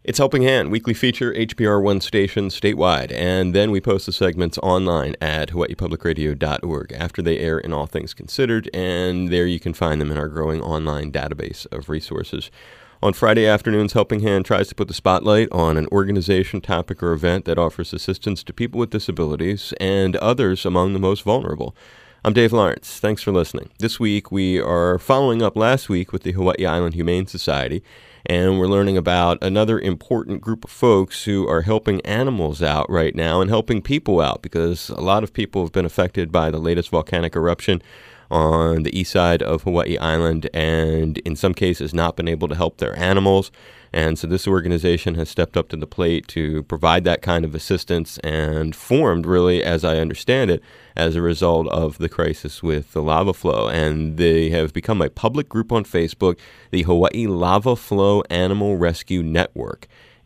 It's Helping Hand, weekly feature, HPR1 station statewide, and then we post the segments online at hawaiipublicradio.org after they air in All Things Considered, and there you can find them in our growing online database of resources. On Friday afternoons, Helping Hand tries to put the spotlight on an organization, topic, or event that offers assistance to people with disabilities and others among the most vulnerable. I'm Dave Lawrence. Thanks for listening. This week, we are following up last week with the Hawaii Island Humane Society, and we're learning about another important group of folks who are helping animals out right now and helping people out, because a lot of people have been affected by the latest volcanic eruption on the east side of Hawaii Island, and in some cases not been able to help their animals. And so this organization has stepped up to the plate to provide that kind of assistance, and formed, really, as I understand it, as a result of the crisis with the lava flow. And they have become a public group on Facebook, the Hawaii Lava Flow Animal Rescue Network,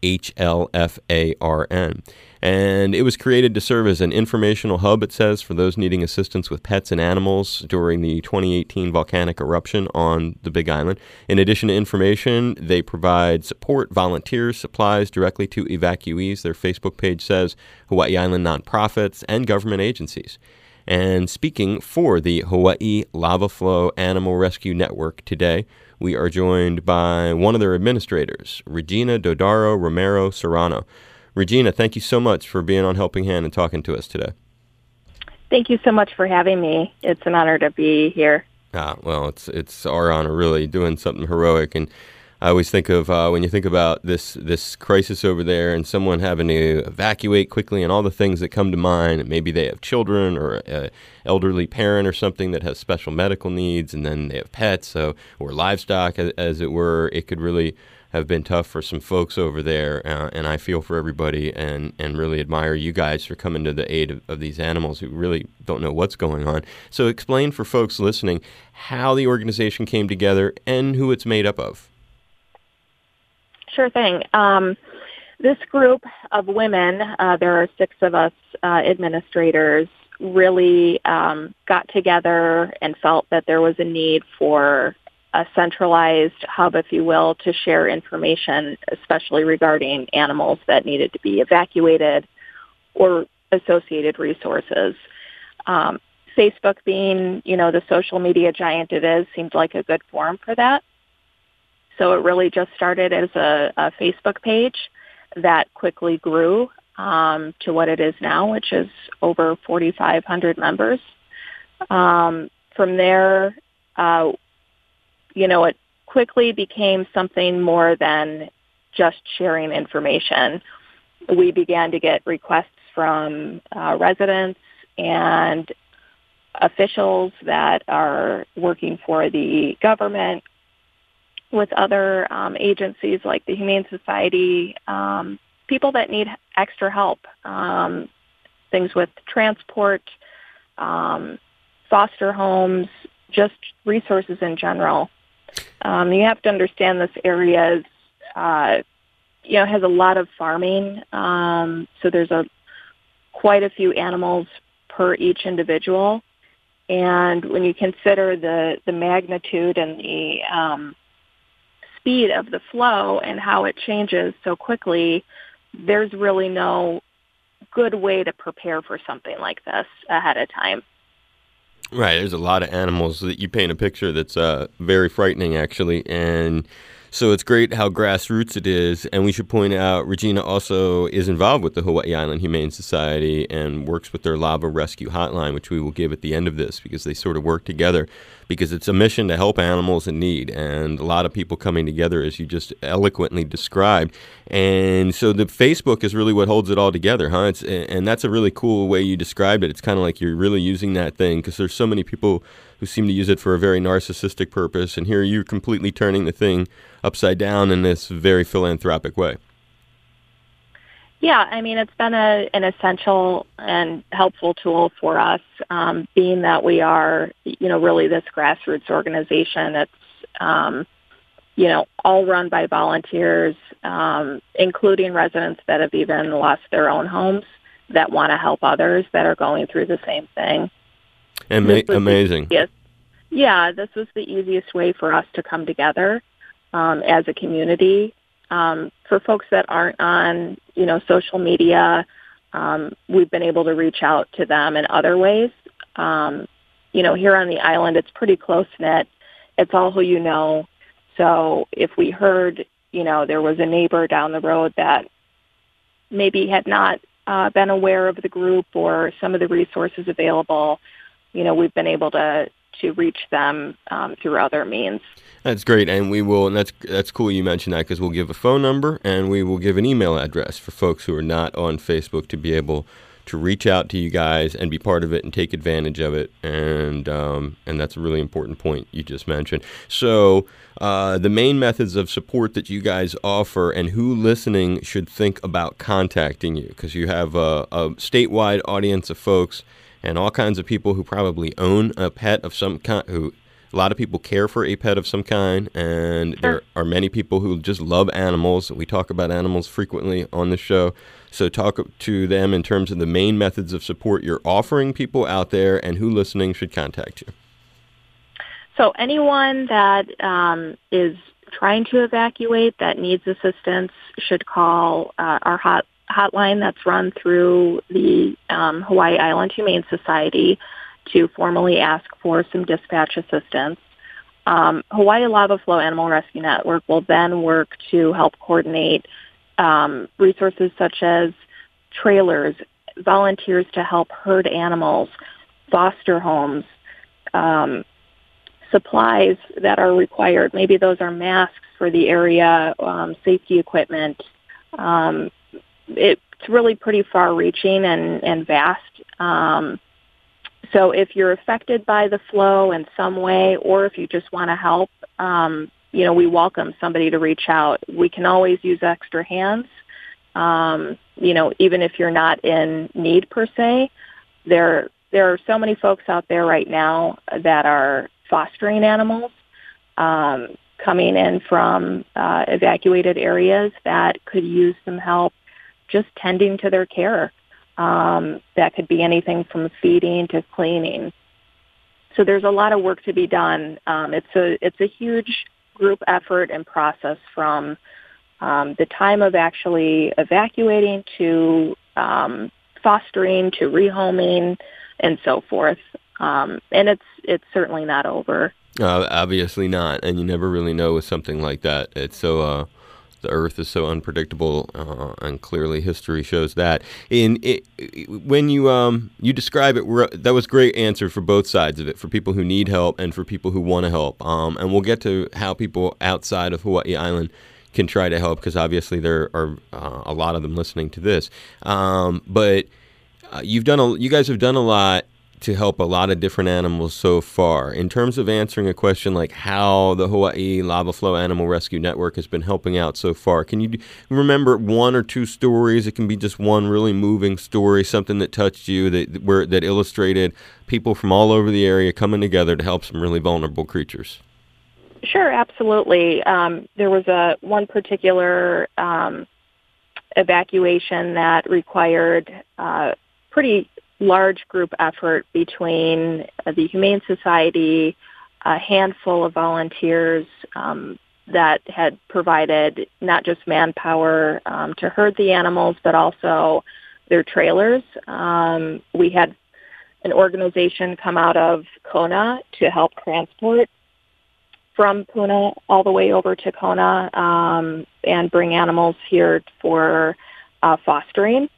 HLFARN. And it was created to serve as an informational hub, it says, for those needing assistance with pets and animals during the 2018 volcanic eruption on the Big Island. In addition to information, they provide support, volunteers, supplies directly to evacuees, their Facebook page says, Hawaii Island nonprofits, and government agencies. And speaking for the Hawaii Lava Flow Animal Rescue Network today, we are joined by one of their administrators, Regina Dodaro Romero Serrano. Regina, thank you so much for being on Helping Hand and talking to us today. Thank you so much for having me. It's an honor to be here. Well, it's our honor, really, doing something heroic. And I always think of when you think about this crisis over there and someone having to evacuate quickly and all the things that come to mind. Maybe they have children or an elderly parent or something that has special medical needs, and then they have pets or livestock, as it were. It could really have been tough for some folks over there, and I feel for everybody and really admire you guys for coming to the aid of these animals who really don't know what's going on. So explain for folks listening how the organization came together and who it's made up of. Sure thing. This group of women, there are 6 of us administrators, really got together and felt that there was a need for a centralized hub, if you will, to share information, especially regarding animals that needed to be evacuated or associated resources. Facebook, being, the social media giant it is, seemed like a good forum for that. So it really just started as a Facebook page that quickly grew to what it is now, which is over 4,500 members. From there, it quickly became something more than just sharing information. We began to get requests from residents and officials that are working for the government, with other agencies like the Humane Society, people that need extra help, things with transport, foster homes, just resources in general. You have to understand this area is, has a lot of farming, so there's quite a few animals per each individual. And when you consider the magnitude and the speed of the flow and how it changes so quickly, there's really no good way to prepare for something like this ahead of time. Right, there's a lot of animals that you paint a picture that's very frightening, actually, and so it's great how grassroots it is. And we should point out, Regina also is involved with the Hawaii Island Humane Society and works with their lava rescue hotline, which we will give at the end of this, because they sort of work together, because it's a mission to help animals in need, and a lot of people coming together, as you just eloquently described. And so the Facebook is really what holds it all together, huh? And that's a really cool way you described it. It's kind of like you're really using that thing, because there's so many people who seem to use it for a very narcissistic purpose, and here you're completely turning the thing upside down in this very philanthropic way. Yeah, it's been an essential and helpful tool for us, being that we are, really this grassroots organization. It's, all run by volunteers, including residents that have even lost their own homes that want to help others that are going through the same thing. Amazing. Yeah, this was the easiest way for us to come together as a community For folks that aren't on, social media, we've been able to reach out to them in other ways. Here on the island, it's pretty close-knit. It's all who you know. So if we heard, there was a neighbor down the road that maybe had not been aware of the group or some of the resources available, we've been able to reach them through other means. That's great, and we will. And that's cool you mentioned that, because we'll give a phone number and we will give an email address for folks who are not on Facebook to be able to reach out to you guys and be part of it and take advantage of it. And that's a really important point you just mentioned. So the main methods of support that you guys offer, and who listening should think about contacting you, because you have a statewide audience of folks and all kinds of people who probably own a pet of some kind, a lot of people care for a pet of some kind, and there are many people who just love animals. We talk about animals frequently on the show. So talk to them in terms of the main methods of support you're offering people out there, and who listening should contact you. So anyone that is trying to evacuate, that needs assistance, should call our hotline that's run through the Hawaii Island Humane Society to formally ask for some dispatch assistance. Hawaii Lava Flow Animal Rescue Network will then work to help coordinate resources such as trailers, volunteers to help herd animals, foster homes, supplies that are required. Maybe those are masks for the area, safety equipment. It's really pretty far-reaching and vast. So if you're affected by the flow in some way, or if you just want to help, we welcome somebody to reach out. We can always use extra hands. Even if you're not in need per se, there are so many folks out there right now that are fostering animals, coming in from evacuated areas that could use some help just tending to their care. That could be anything from feeding to cleaning. So there's a lot of work to be done. It's a huge group effort and process from the time of actually evacuating to fostering to rehoming and so forth. And it's certainly not over. Obviously not, and you never really know with something like that. It's so the earth is so unpredictable, and clearly history shows that. When you describe it, that was a great answer for both sides of it, for people who need help and for people who want to help. And we'll get to how people outside of Hawaii Island can try to help, because obviously there are a lot of them listening to this. But you guys have done a lot to help a lot of different animals so far. In terms of answering a question like how the Hawaii Lava Flow Animal Rescue Network has been helping out so far, can you remember one or two stories? It can be just one really moving story, something that touched you, that illustrated people from all over the area coming together to help some really vulnerable creatures. Sure, absolutely. There was one particular evacuation that required pretty large group effort between the Humane Society, a handful of volunteers that had provided not just manpower to herd the animals, but also their trailers. We had an organization come out of Kona to help transport from Puna all the way over to Kona and bring animals here for fostering.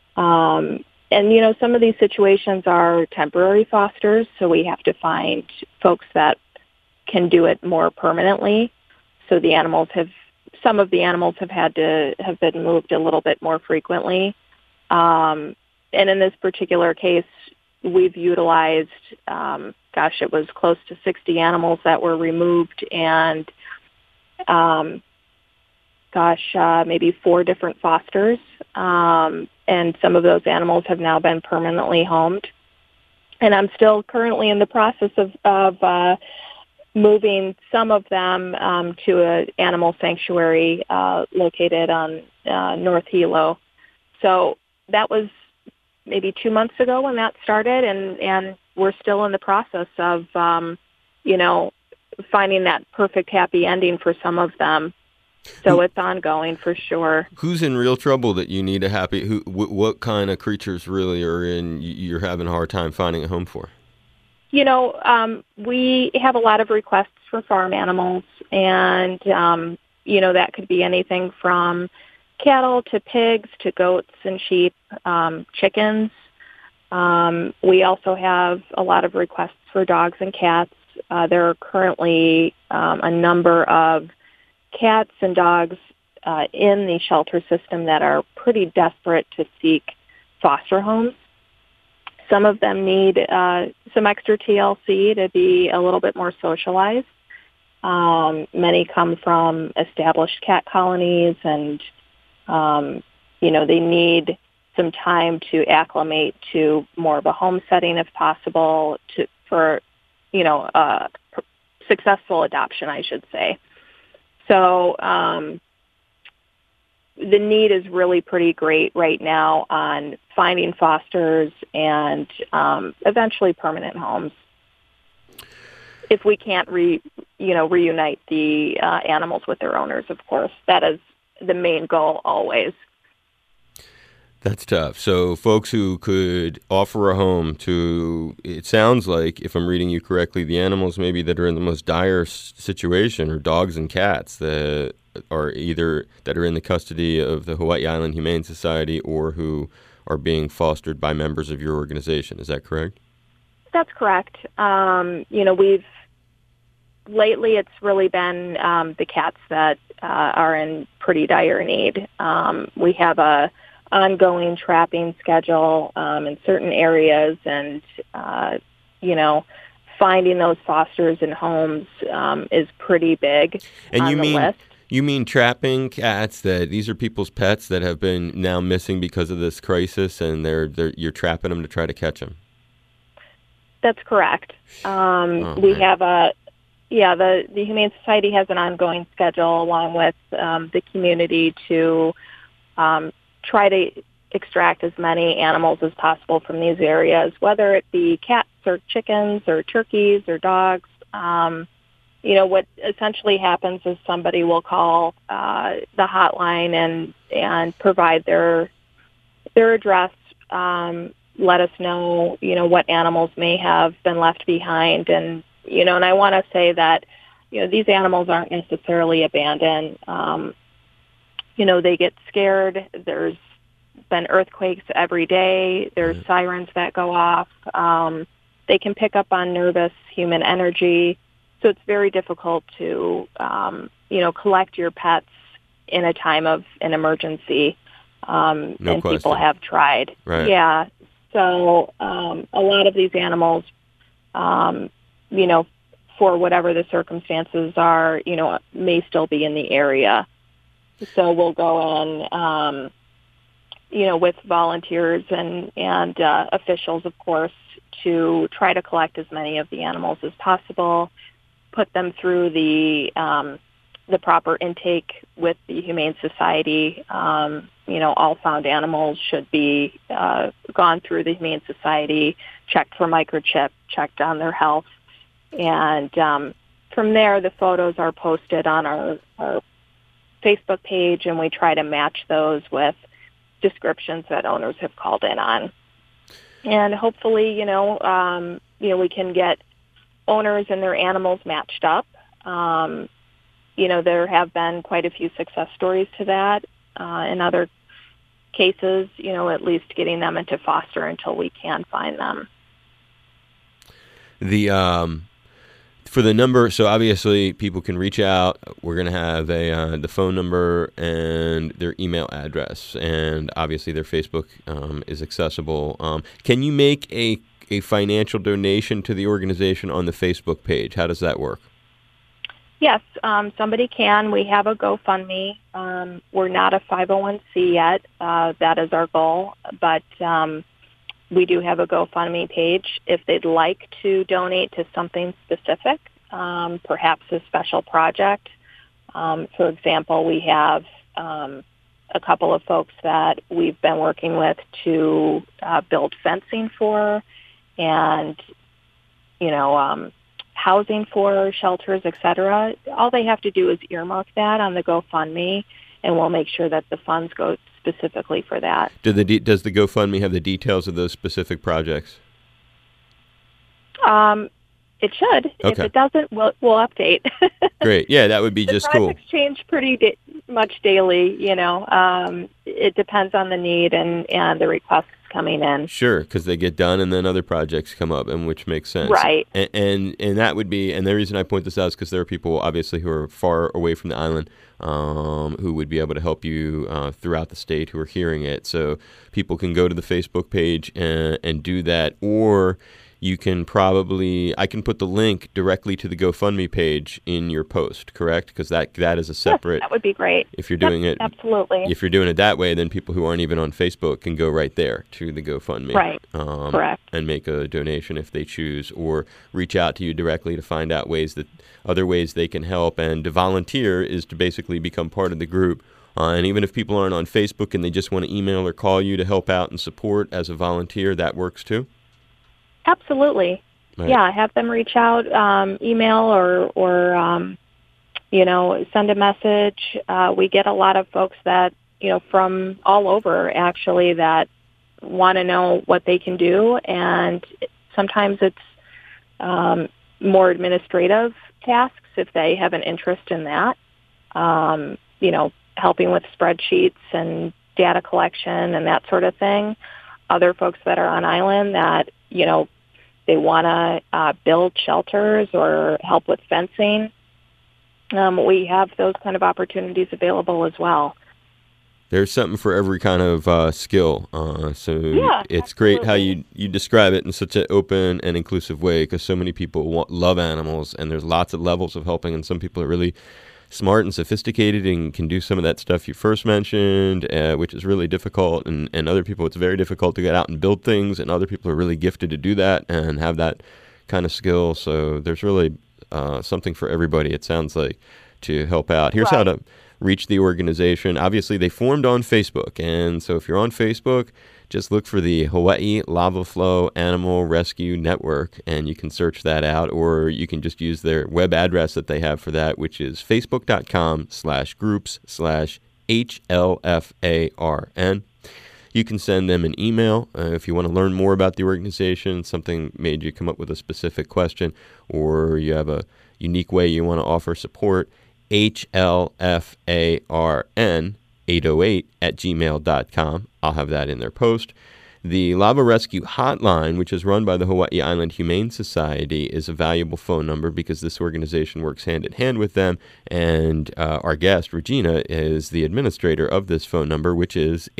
And, some of these situations are temporary fosters, so we have to find folks that can do it more permanently. So some of the animals have had to have been moved a little bit more frequently. And in this particular case, we've utilized, it was close to 60 animals that were removed, and maybe 4 different fosters. And some of those animals have now been permanently homed. And I'm still currently in the process of moving some of them to an animal sanctuary located on North Hilo. So that was maybe 2 months ago when that started, and we're still in the process of, finding that perfect happy ending for some of them. So it's ongoing for sure. Who's in real trouble that you need a happy? What kind of creatures really are you're having a hard time finding a home for? We have a lot of requests for farm animals, and that could be anything from cattle to pigs to goats and sheep, chickens. We also have a lot of requests for dogs and cats. There are currently a number of cats and dogs in the shelter system that are pretty desperate to seek foster homes. Some of them need some extra TLC to be a little bit more socialized. Many come from established cat colonies, and they need some time to acclimate to more of a home setting, if possible, for successful adoption, I should say. So the need is really pretty great right now on finding fosters and eventually permanent homes. If we can't reunite the animals with their owners, of course, that is the main goal always. That's tough. So folks who could offer a home to, it sounds like, if I'm reading you correctly, the animals maybe that are in the most dire situation are dogs and cats that are in the custody of the Hawaii Island Humane Society or who are being fostered by members of your organization. Is that correct? That's correct. Lately it's really been the cats that are in pretty dire need. We have a ongoing trapping schedule in certain areas, and finding those fosters in homes is pretty big on the list. You mean trapping cats, that these are people's pets that have been now missing because of this crisis, and you're trapping them to try to catch them? That's correct. We have the Humane Society has an ongoing schedule along with the community to try to extract as many animals as possible from these areas, whether it be cats or chickens or turkeys or dogs. What essentially happens is somebody will call the hotline and provide their address, let us know, what animals may have been left behind. And I want to say that, these animals aren't necessarily abandoned. They get scared. There's been earthquakes every day. There's sirens that go off. They can pick up on nervous human energy. So it's very difficult to, collect your pets in a time of an emergency. No and question. People have tried. Right. Yeah. So a lot of these animals, for whatever the circumstances are, may still be in the area. So we'll go in, with volunteers and officials, of course, to try to collect as many of the animals as possible, put them through the proper intake with the Humane Society. All found animals should be gone through the Humane Society, checked for microchip, checked on their health. And from there, the photos are posted on our Facebook page, and we try to match those with descriptions that owners have called in on. And hopefully, we can get owners and their animals matched up. There have been quite a few success stories to that. In other cases, at least getting them into foster until we can find them. For the number, so obviously people can reach out. We're going to have the phone number and their email address, and obviously their Facebook is accessible. Can you make a financial donation to the organization on the Facebook page? How does that work? Yes, somebody can. We have a GoFundMe. We're not a 501c yet. That is our goal, but we do have a GoFundMe page. If they'd like to donate to something specific, perhaps a special project. For example, we have a couple of folks that we've been working with to build fencing for and, housing for shelters, etc., all they have to do is earmark that on the GoFundMe, and we'll make sure that the funds go specifically for that. Does the GoFundMe have the details of those specific projects? It should. Okay. If it doesn't, we'll update. Great. Yeah, that would be just cool. The projects change pretty much daily. It depends on the need and the requests coming in. Sure, because they get done and then other projects come up, and which makes sense. Right. And that would be, and the reason I point this out is because there are people obviously who are far away from the island who would be able to help you throughout the state who are hearing it. So people can go to the Facebook page and do that, or you can I can put the link directly to the GoFundMe page in your post, correct? Because that is a separate. Yes, that would be great. If you're doing it, absolutely. If you're doing it that way, then people who aren't even on Facebook can go right there to the GoFundMe, right? Correct. And make a donation if they choose, or reach out to you directly to find out other ways they can help. And to volunteer is to basically become part of the group. And even if people aren't on Facebook and they just want to email or call you to help out and support as a volunteer, that works too. Absolutely. Right. Yeah, have them reach out, email or send a message. We get a lot of folks that, from all over actually, that want to know what they can do. And sometimes it's more administrative tasks if they have an interest in that. Helping with spreadsheets and data collection and that sort of thing. Other folks that are on island that, they want to build shelters or help with fencing. We have those kind of opportunities available as well. There's something for every kind of skill. So it's great how you describe it in such an open and inclusive way, because so many people love animals, and there's lots of levels of helping, and some people are really smart and sophisticated and can do some of that stuff you first mentioned, which is really difficult, and other people it's very difficult to get out and build things, and other people are really gifted to do that and have that kind of skill. So there's really something for everybody, it sounds like, to help out. Here's how to reach the organization. Obviously, they formed on Facebook, and so if you're on Facebook, just look for the Hawaii Lava Flow Animal Rescue Network, and you can search that out, or you can just use their web address that they have for that, which is facebook.com/groups/HLFARN. You can send them an email if you want to learn more about the organization, something made you come up with a specific question, or you have a unique way you want to offer support, HLFARN808@gmail.com. I'll have that in their post. The Lava Rescue Hotline, which is run by the Hawaii Island Humane Society, is a valuable phone number because this organization works hand in hand with them. And our guest, Regina, is the administrator of this phone number, which is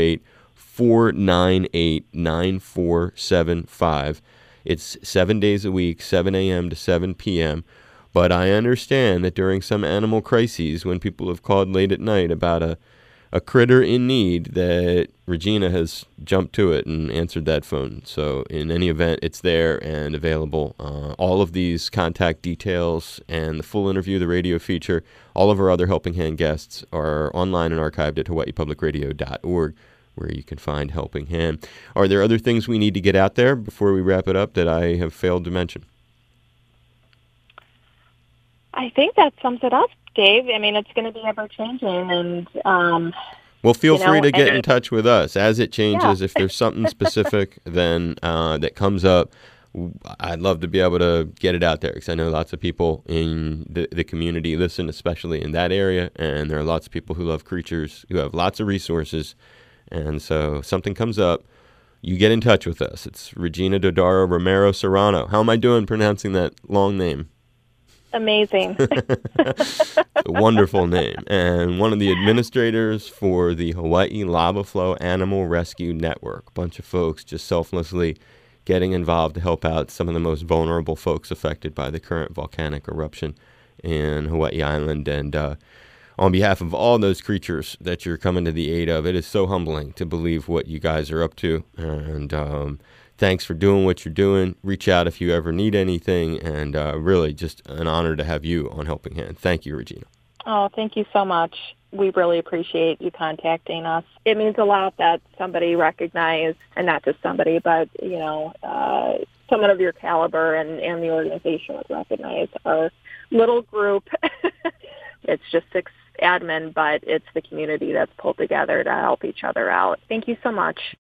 808-498-9475. It's 7 days a week, 7 a.m. to 7 p.m., but I understand that during some animal crises, when people have called late at night about a critter in need, that Regina has jumped to it and answered that phone. So in any event, it's there and available. All of these contact details and the full interview, the radio feature, all of our other Helping Hand guests are online and archived at hawaiipublicradio.org, where you can find Helping Hand. Are there other things we need to get out there before we wrap it up that I have failed to mention? I think that sums it up, Dave. I mean, it's going to be ever-changing, and well, feel free to get in touch with us as it changes. Yeah. If there's something specific then that comes up, I'd love to be able to get it out there, because I know lots of people in the community listen, especially in that area, and there are lots of people who love creatures, who have lots of resources, and so if something comes up, you get in touch with us. It's Regina Dodaro Romero Serrano. How am I doing pronouncing that long name? Amazing. A wonderful name. And one of the administrators for the Hawaii Lava Flow Animal Rescue Network. A bunch of folks just selflessly getting involved to help out some of the most vulnerable folks affected by the current volcanic eruption in Hawaii Island. And on behalf of all those creatures that you're coming to the aid of, it is so humbling to believe what you guys are up to. And thanks for doing what you're doing. Reach out if you ever need anything, and really just an honor to have you on Helping Hand. Thank you, Regina. Oh, thank you so much. We really appreciate you contacting us. It means a lot that somebody recognized, and not just somebody, but, someone of your caliber and the organization would recognize our little group. It's just 6 admin, but it's the community that's pulled together to help each other out. Thank you so much.